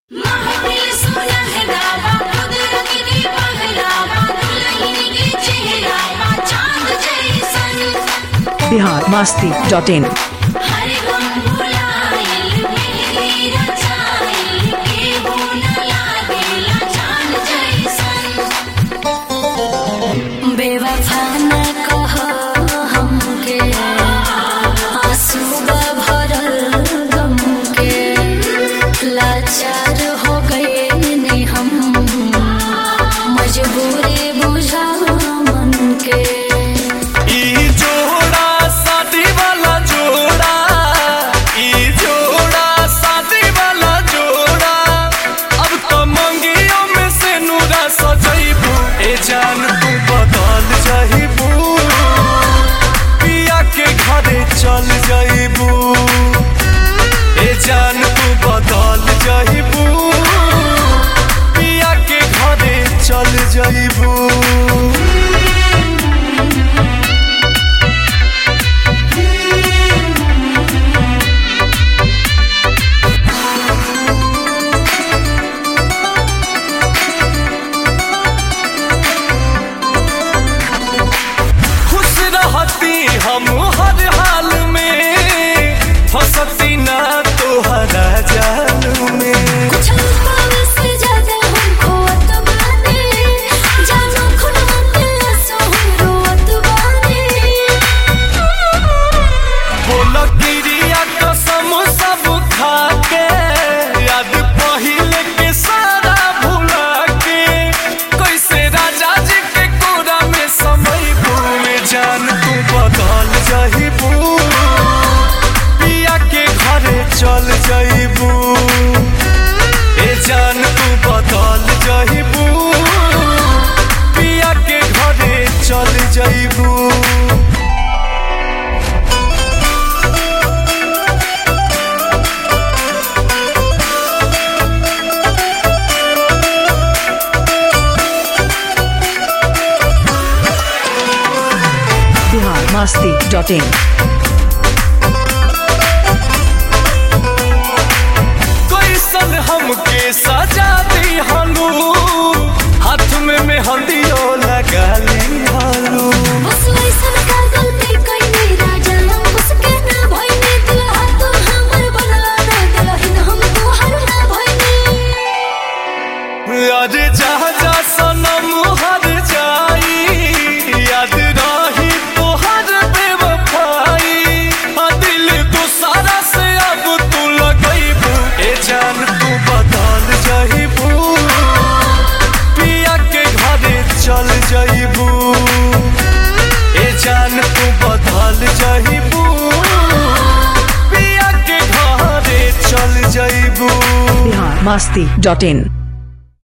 biharmasti.in चल जाइबू ए जान तू बदल जाइबू पिया के घरे चल जाइबू खुश रहती हम हर हाल में फंसती ना तोहरा जाल में बोल गिरिया कसम सब खा के याद पहिले के सारा भुला के कैसे राजा जी के कोरा में समय भूले जान तू बदल जाइबू पिया के घरे चल जाइबू ए जान तू बदल जाइबू पिया के घरे चल जाइबू biharmasti.in कैसन हमके सजा दी हलू हाथ में मेहंदियो लगा ली हलू अरे जहाँ जा सनम हर जाई याद रही तोहर बेवफाई दिल दूसरा से अब तू लगइबू ए जान तू बदल जाइबू पिया के घरे चल जाइबू ए जान तू बदल जाइबू पिया के घरे चल जाइबू biharmasti.in